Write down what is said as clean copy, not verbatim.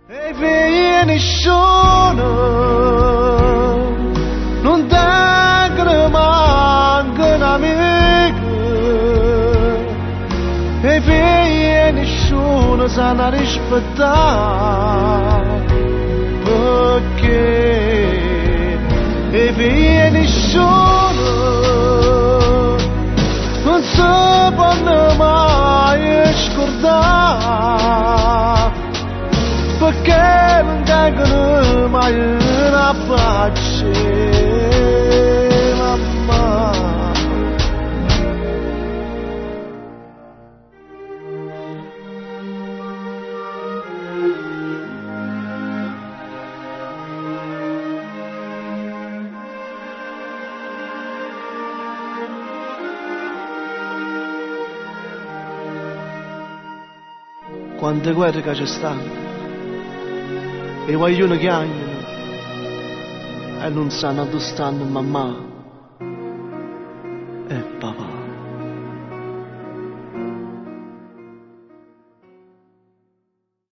E figli nessuno non tengono manco un'amica, e figli nessuno sanno rispettare, perché e figli nessuno non si possono mai scordare, perché non tengono mai una pace, mamma. Quante guerre che ci stanno, e vogliono chiamano e non sanno dove stanno mamma e papà.